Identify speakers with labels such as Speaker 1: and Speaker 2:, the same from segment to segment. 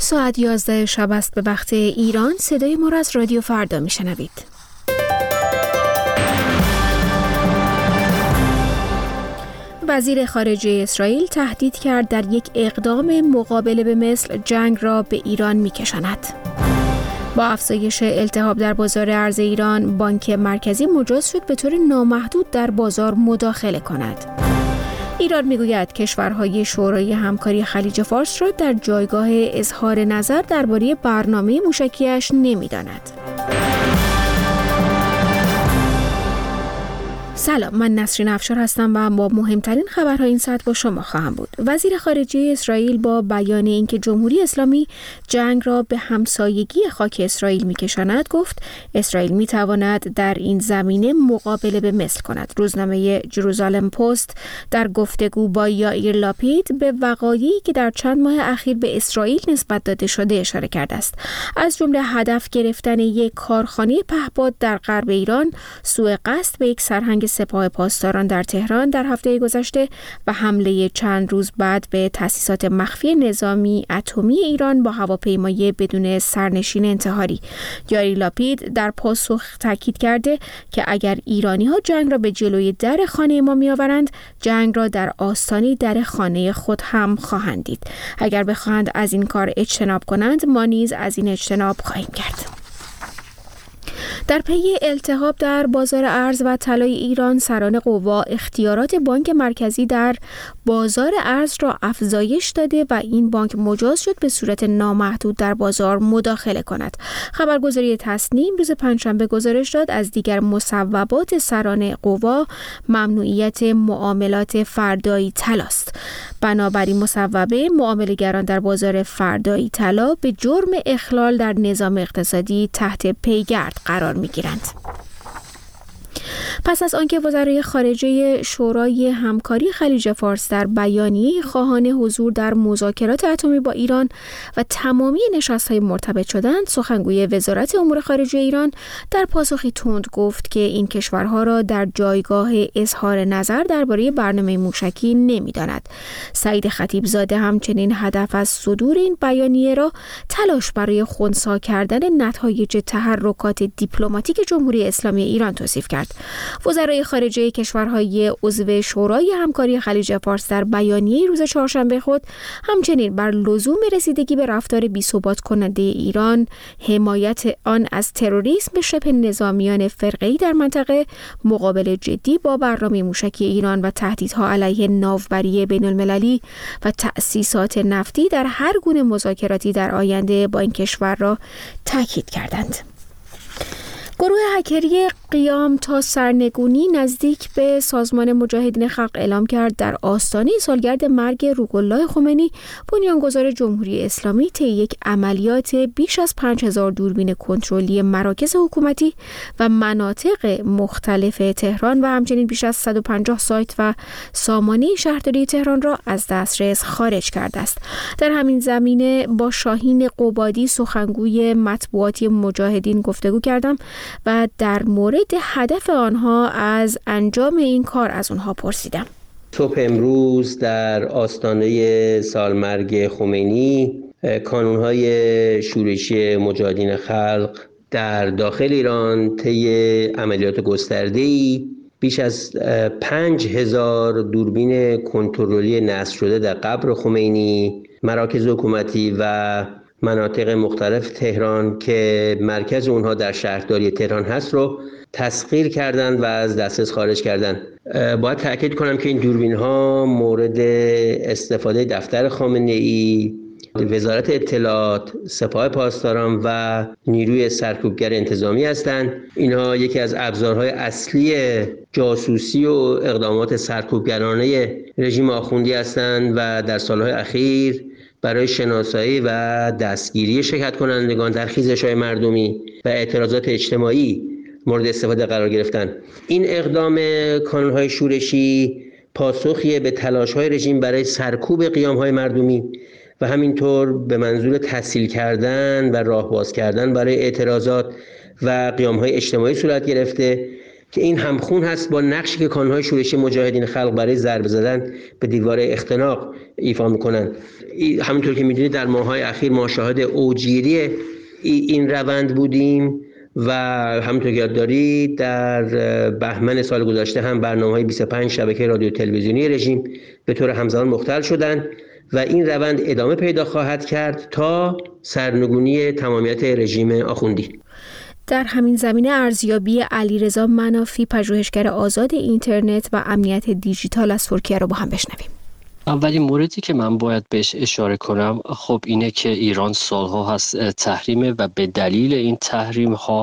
Speaker 1: ساعت 11 شب است به وقت ایران. صدای ما را از رادیو فردا میشنوید. وزیر خارجه اسرائیل تهدید کرد در یک اقدام مقابله به مثل جنگ را به ایران میکشاند. با افزایش التهاب در بازار ارز ایران، بانک مرکزی مجاز شد به طور نامحدود در بازار مداخله کند. ایران میگوید کشورهای شورای همکاری خلیج فارس را در جایگاه اظهار نظر درباره برنامه موشکی‌اش نمی‌داند. سلام، من نسرین افشار هستم و با مهمترین خبرهای این ساعت با شما خواهم بود. وزیر خارجه اسرائیل با بیان اینکه جمهوری اسلامی جنگ را به همسایگی خاک اسرائیل می‌کشاند گفت اسرائیل می‌تواند در این زمینه مقابله به مثل کند. روزنامه جروزالم پست در گفتگو با یائیر لاپید به وقایعی که در چند ماه اخیر به اسرائیل نسبت داده شده اشاره کرده است. از جمله هدف گرفتن یک کارخانه پهپاد در غرب ایران، سوء قصد به یک سرهنگ سپاه پاسداران در تهران در هفته گذشته و حمله چند روز بعد به تأسیسات مخفی نظامی اتمی ایران با هواپیمای بدون سرنشین انتحاری. یائیر لاپید در پاسخ تاکید کرده که اگر ایرانی‌ها جنگ را به جلوی در خانه ما می‌آورند، جنگ را در آستانه در خانه خود هم خواهند دید. اگر بخواهند از این کار اجتناب کنند، ما نیز از این اجتناب خواهیم کرد. در پی التهاب در بازار ارز و طلای ایران، سران قوا اختیارات بانک مرکزی در بازار ارز را افزایش داده و این بانک مجاز شد به صورت نامحدود در بازار مداخله کند. خبرگزاری تصنیم روز پنجشنبه گزارش داد از دیگر مصوبات سران قوا ممنوعیت معاملات فردایی طلاست. بنابراین مصوبه، معامله‌گران در بازار فردایی طلا به جرم اخلال در نظام اقتصادی تحت پیگرد قرار می‌گیرند. پس از آنکه وزرای خارجه شورای همکاری خلیج فارس در بیانیه خواهان حضور در مذاکرات اتمی با ایران و تمامی نشست‌های مرتبط شدند، سخنگوی وزارت امور خارجه ایران در پاسخی تند گفت که این کشورها را در جایگاه اظهار نظر درباره برنامه موشکی نمی‌داند. سعید خطیبزاده همچنین هدف از صدور این بیانیه را تلاش برای خنثی کردن نتایج تحرکات دیپلماتیک جمهوری اسلامی ایران توصیف کرد. وزرای خارجه کشورهای عضو شورای همکاری خلیج فارس در بیانیه روز چهارشنبه خود همچنین بر لزوم رسیدگی به رفتار بی‌ثبات کننده ایران، حمایت آن از تروریسم به شبه نظامیان فرقه‌ای در منطقه، مقابله جدی با برنامه موشکی ایران و تهدیدها علیه ناوبری بین‌المللی و تأسیسات نفتی در هر گونه مذاکراتی در آینده با این کشور را تاکید کردند. گروه هکری قیام تا سرنگونی نزدیک به سازمان مجاهدین خلق اعلام کرد در آستانه سالگرد مرگ روح الله خمینی، بنیانگذار جمهوری اسلامی، طی یک عملیات بیش از 5000 دوربین کنترلی مراکز حکومتی و مناطق مختلف تهران و همچنین بیش از 150 سایت و سامانه شهرداری تهران را از دسترس خارج کرده است. در همین زمینه با شاهین قبادی، سخنگوی مطبوعاتی مجاهدین، گفتگو کردم و در مورد هدف آنها از انجام این کار از اونها پرسیدم.
Speaker 2: صبح امروز در آستانه سالمرگ خمینی، کانون‌های شورشی مجاهدین خلق در داخل ایران طی عملیات گسترده‌ای بیش از 5000 دوربین کنترلی نصب شده در قبر خمینی، مراکز حکومتی و مناطق مختلف تهران که مرکز اونها در شهرداری تهران هست رو تسخیر کردند و از دسترس خارج کردند. باید تأکید کنم که این دوربین ها مورد استفاده دفتر خامنه‌ای، وزارت اطلاعات، سپاه پاسداران و نیروی سرکوبگر انتظامی هستند. اینها یکی از ابزارهای اصلی جاسوسی و اقدامات سرکوبگرانه رژیم آخوندی هستند و در سالهای اخیر برای شناسایی و دستگیری شرکت کنندگان در خیزش‌های مردمی و اعتراضات اجتماعی مورد استفاده قرار گرفتند. این اقدام کانون‌های شورشی پاسخی به تلاش‌های رژیم برای سرکوب قیام‌های مردمی و همینطور به منظور تسهیل کردن و راه باز کردن برای اعتراضات و قیام‌های اجتماعی صورت گرفته که این همخون هست با نقشی که کانون‌های شورشی مجاهدین خلق برای ضربه زدن به دیوار اختناق ایفا میکنن. همونطور که میدونید در ماه‌های اخیر ما شاهد اوجگیری این روند بودیم و همونطور که یاد دارید در بهمن سال گذشته هم برنامه‌های 25 شبکه رادیو تلویزیونی رژیم به طور همزمان مختل شدند و این روند ادامه پیدا خواهد کرد تا سرنگونی تمامیت رژیم آخوندی.
Speaker 1: در همین زمینه ارزیابی علیرضا منافی، پژوهشگر آزاد اینترنت و امنیت دیجیتال از ترکیه رو با هم بشنویم.
Speaker 3: اولین موردی که من باید بهش اشاره کنم خب اینه که ایران سالها هست تحریمه و به دلیل این تحریم ها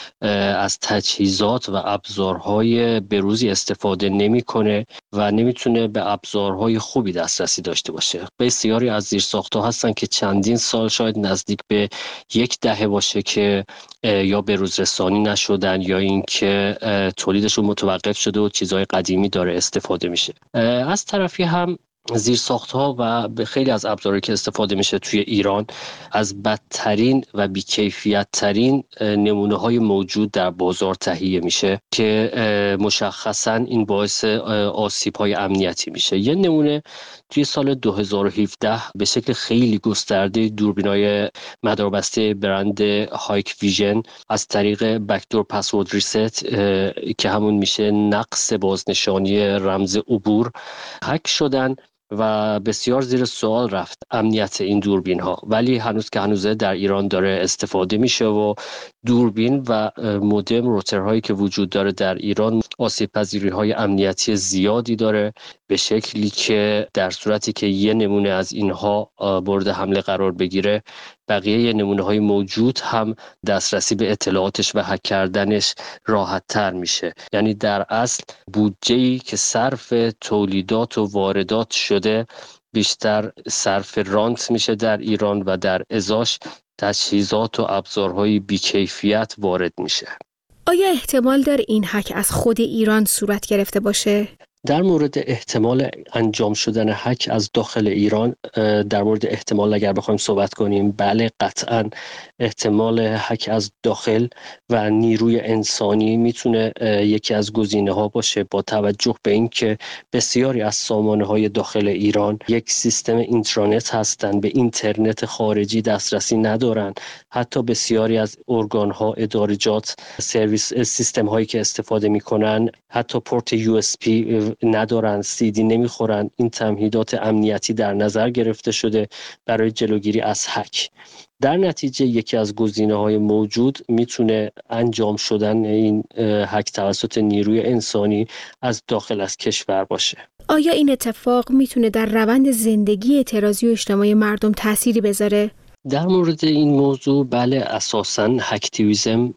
Speaker 3: از تجهیزات و ابزارهای بروزی استفاده نمیکنه و نمیتونه به ابزارهای خوبی دسترسی داشته باشه. بسیاری از زیرساخت‌ها هستن که چندین سال، شاید نزدیک به 10 دهه باشه که یا بروز رسانی نشدن یا اینکه تولیدشون متوقف شده و چیزهای قدیمی داره استفاده میشه. از طرفی هم زیرساخت‌ها و به خیلی از ابزارهایی که استفاده میشه توی ایران از بدترین و بی‌کیفیت‌ترین نمونه‌های موجود در بازار تهیه میشه که مشخصاً این باعث آسیب‌های امنیتی میشه. یه نمونه توی سال 2017 به شکل خیلی گسترده دوربینای مداربسته برند هایک ویژن از طریق بکدور پسورد ریست که همون میشه نقص بازنشانی رمز عبور هک شدن و بسیار زیر سوال رفت امنیت این دوربین ها، ولی هنوزه در ایران داره استفاده میشه و دوربین و مودم روترهایی که وجود داره در ایران آسیب پذیری های امنیتی زیادی داره، به شکلی که در صورتی که یه نمونه از اینها مورد حمله قرار بگیره بقیه نمونه های موجود هم دسترسی به اطلاعاتش و هک کردنش راحت تر میشه. یعنی در اصل بودجه‌ای که صرف تولیدات و واردات شده بیشتر صرف رانت میشه در ایران و در ازاش تجهیزات و ابزارهای بی‌کیفیت وارد میشه.
Speaker 1: آیا احتمال داره این هک از خود ایران صورت گرفته باشه؟
Speaker 3: در مورد احتمال انجام شدن هک از داخل ایران، در مورد احتمال اگر بخوایم صحبت کنیم، بله قطعاً احتمال هک از داخل و نیروی انسانی میتونه یکی از گزینه‌ها باشه، با توجه به اینکه بسیاری از سامانه‌های داخل ایران یک سیستم اینترنت هستن، به اینترنت خارجی دسترسی ندارن. حتی بسیاری از ارگان‌ها، ادارجات، سرویس سیستم‌هایی که استفاده میکنن حتی پورت USB ندارن، CD نمیخورن. این تمهیدات امنیتی در نظر گرفته شده برای جلوگیری از هک. در نتیجه یکی از گزینه‌های موجود میتونه انجام شدن این هک توسط نیروی انسانی از داخل از کشور باشه.
Speaker 1: آیا این اتفاق میتونه در روند زندگی اعتراضی و اجتماعی مردم تأثیری بذاره؟
Speaker 3: در مورد این موضوع بله، اساساً هکتیویزم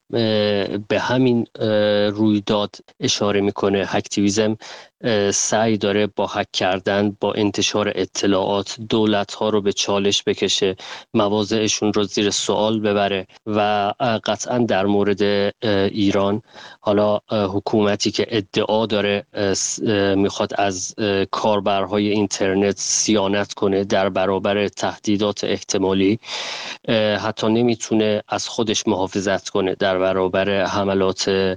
Speaker 3: به همین رویداد اشاره میکنه. هکتیویزم سعی داره با هک کردن، با انتشار اطلاعات دولت‌ها رو به چالش بکشه، مواضعشون رو زیر سوال ببره و قطعاً در مورد ایران حالا حکومتی که ادعا داره میخواد از کاربرهای اینترنت صیانت کنه در برابر تهدیدات احتمالی، حتی نمیتونه از خودش محافظت کنه در برابر حملات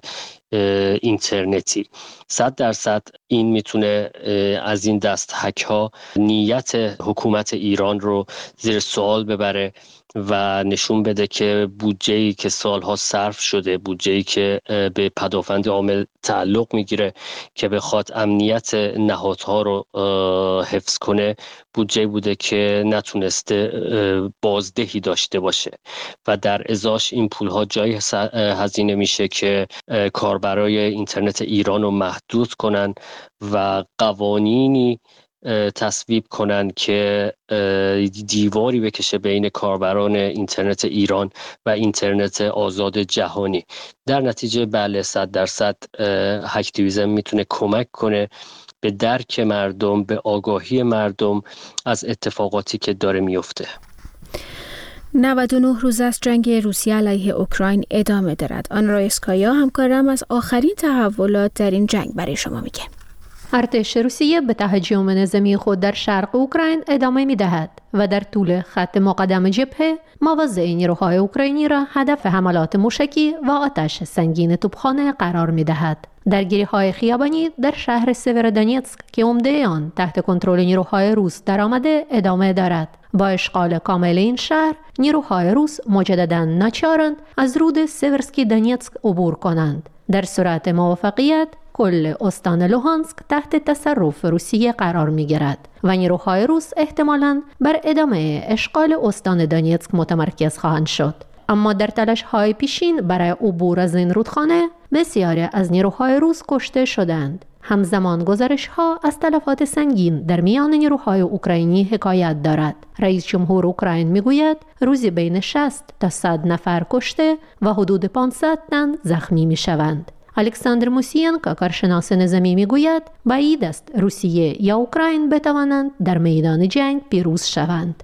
Speaker 3: اینترنتی. 100% این میتونه از این دست هک ها نیت حکومت ایران رو زیر سوال ببره و نشون بده که بودجه‌ای که سالها صرف شده، بودجه‌ای که به پدافند عامل تعلق میگیره که بخواد امنیت نهادها رو حفظ کنه، بودجه بوده که نتونسته بازدهی داشته باشه و در ازاش این پولها جای هزینه میشه که کاربرای اینترنت ایران رو محدود کنن و قوانینی تصویب کنن که دیواری بکشه بین کاربران اینترنت ایران و اینترنت آزاد جهانی. در نتیجه بله 100% هکتیویزم میتونه کمک کنه به درک مردم، به آگاهی مردم از اتفاقاتی که داره میفته.
Speaker 1: 99 روز از جنگ روسیه علیه اوکراین ادامه دارد. آنرا اسکایا همکارم از آخرین تحولات در این جنگ برای شما میگه.
Speaker 4: ارتش روسیه به تهاجم نظامی خود در شرق اوکراین ادامه می‌دهد. و در طول خط مقدم جبهه مواضع نیروهای اوکراینی را هدف حملات موشکی و آتش سنگین توپخانه قرار می‌دهد. درگیری‌های خیابانی در شهر سیورودونیتسک که عمده آن تحت کنترل نیروهای روس درآمده ادامه دارد. با اشغال کامل این شهر، نیروهای روس مجدداً ناچارند از رود سیورسکی دونیتسک عبور کنند. در صورت موافقت، کل استان لوهانسک تحت تصرف روسیه قرار می‌گیرد و نیروهای روس احتمالاً بر ادامه اشغال استان دونیتسک متمرکز خواهند شد. اما در تلاش‌های پیشین برای عبور از این رودخانه، بسیاری از نیروهای روس کشته شدند. همزمان گزارش‌ها از تلفات سنگین در میان نیروهای اوکراینی حکایت دارد. رئیس جمهور اوکراین میگوید روزی بین 60 تا 100 نفر کشته و حدود 500 تن زخمی میشوند. الکساندر موسینکو کارشناس نظامی میگوید بعید است روسیه یا اوکراین بتوانند در میدان جنگ پیروز شوند.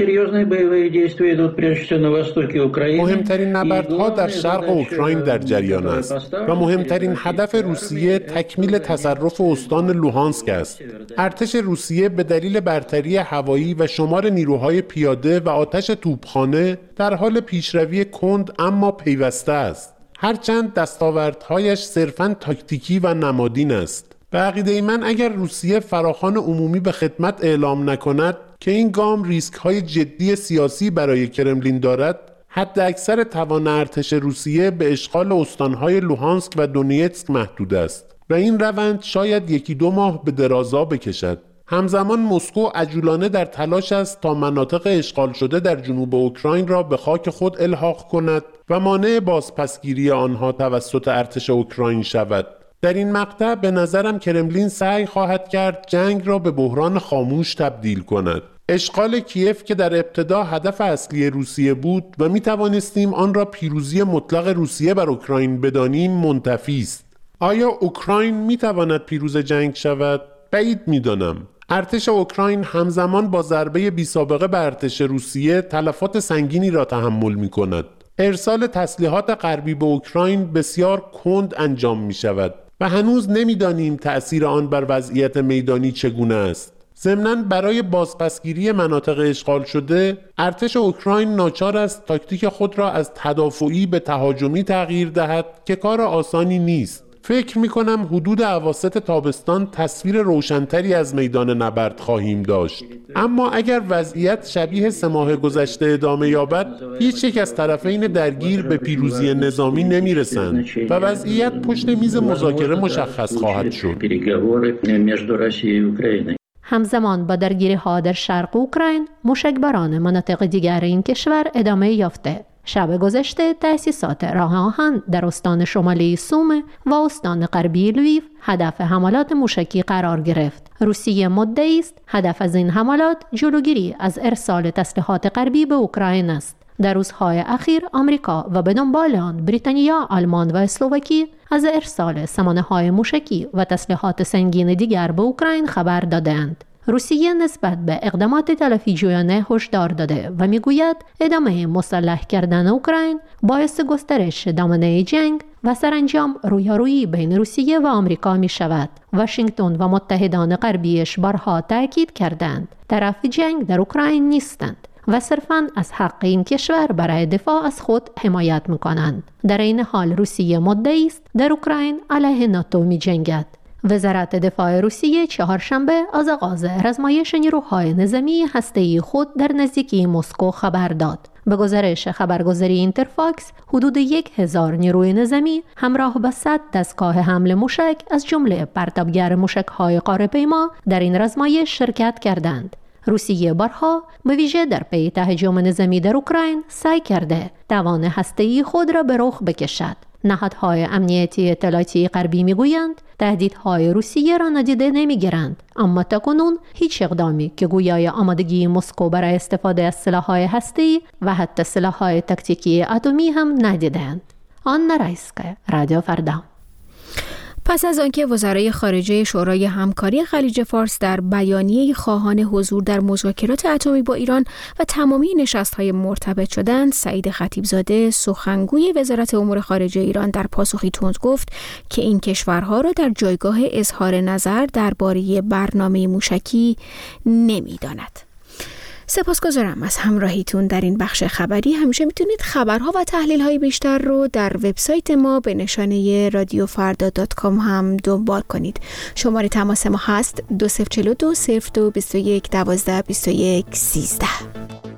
Speaker 5: مهمترین نبردها در شرق اوکراین در جریان است و مهمترین هدف روسیه تکمیل تصرف استان لوهانسک است. ارتش روسیه به دلیل برتری هوایی و شمار نیروهای پیاده و آتش توپخانه در حال پیشروی کند اما پیوسته است. هرچند دستاوردهایش صرفاً تاکتیکی و نمادین است. به عقیده من اگر روسیه فراخوان عمومی به خدمت اعلام نکند که این گام ریسک‌های جدی سیاسی برای کرملین دارد، حد اکثر توان ارتش روسیه به اشغال استانهای لوهانسک و دونیتسک محدود است و این روند شاید 1-2 ماه به درازا بکشد. همزمان مسکو عجولانه در تلاش است تا مناطق اشغال شده در جنوب اوکراین را به خاک خود الحاق کند و مانع بازپسگیری آنها توسط ارتش اوکراین شود. در این مقطع به نظرم کرملین سعی خواهد کرد جنگ را به بحران خاموش تبدیل کند. اشغال کیف که در ابتدا هدف اصلی روسیه بود و می توانستیم آن را پیروزی مطلق روسیه بر اوکراین بدانیم منتفی است. آیا اوکراین می تواند پیروز جنگ شود؟ بعید می دانم. ارتش اوکراین همزمان با ضربه بی‌سابقه به ارتش روسیه تلفات سنگینی را تحمل می کند. ارسال تسلیحات غربی به اوکراین بسیار کند انجام می شود و هنوز نمی‌دانیم تأثیر آن بر وضعیت میدانی چگونه است. ضمناً برای بازپسگیری مناطق اشغال شده، ارتش اوکراین ناچار است تاکتیک خود را از تدافعی به تهاجمی تغییر دهد که کار آسانی نیست. فکر می‌کنم حدود اواسط تابستان تصویر روشن‌تری از میدان نبرد خواهیم داشت. اما اگر وضعیت شبیه 3 ماه گذشته ادامه یابد، هیچ یک از طرفین درگیر به پیروزی نظامی نمی‌رسند و وضعیت پشت میز مذاکره مشخص خواهد شد.
Speaker 4: همزمان با درگیری‌ها در شرق اوکراین، موشکباران مناطق دیگر این کشور ادامه یافته. شب گذشته تأسیسات راه آهن در استان شمالی سوم و استان غربی لویو هدف حملات موشکی قرار گرفت. روسیه مدعی است هدف از این حملات جلوگیری از ارسال تسلیحات غربی به اوکراین است. در روزهای اخیر آمریکا و به دنبال آن بریتانیا، آلمان و اسلواکی از ارسال سامانه‌های موشکی و تسلیحات سنگین دیگر به اوکراین خبر دادند. روسیه نسبت به اقدامات تلافی‌جویانه هشدار داده و میگوید ادامه مسلح کردن اوکراین باعث گسترش دامنه جنگ و سرانجام رویارویی بین روسیه و آمریکا می شود. واشنگتن و متحدان غربیش بارها تاکید کردند طرف جنگ در اوکراین نیستند و صرفاً از حق این کشور برای دفاع از خود حمایت می‌کنند. در این حال روسیه مدعی است در اوکراین علیه ناتو می‌جنگد. وزارت دفاع روسیه چهارشنبه از آغاز آزمایش نیروهای نظامی هسته‌ای خود در نزدیکی مسکو خبر داد. به گزارش خبرگزاری اینترفاکس، حدود 1000 نیروی نظامی همراه با 100 دستگاه حمل موشک از جمله پرتابگر موشک‌های قاره‌پیما در این آزمایش شرکت کردند. روسیه بارها به ویژه در پی تهاجم نظامی در اوکراین سعی کرده توان هسته‌ای خود را به رخ بکشد. نهادهای امنیتی اطلاعاتی غربی میگویند تهدیدهای روسیه را نادیده نمیگیرند، اما تاکنون هیچ اقدامی که گویای آمادگی مسکو برای استفاده از سلاح‌های هسته‌ای و حتی سلاح‌های تاکتیکی اتمی هم ندیدند. آن رایسکه، رادیو فردا.
Speaker 1: پس از آنکه وزرای خارجه شورای همکاری خلیج فارس در بیانیه خواهان حضور در مذاکرات اتمی با ایران و تمامی نشست‌های مرتبط شدند، سعید خطیبزاده سخنگوی وزارت امور خارجه ایران در پاسخی تند گفت که این کشورها را در جایگاه اظهار نظر درباره برنامه موشکی نمی‌داند. سپاسگزارم از همراهیتون در این بخش خبری. همیشه میتونید خبرها و تحلیل‌های بیشتر رو در وبسایت ما به نشانه radiofarda.com هم دنبال کنید. شماره تماس ما هست 2042 02 21 12 21 13.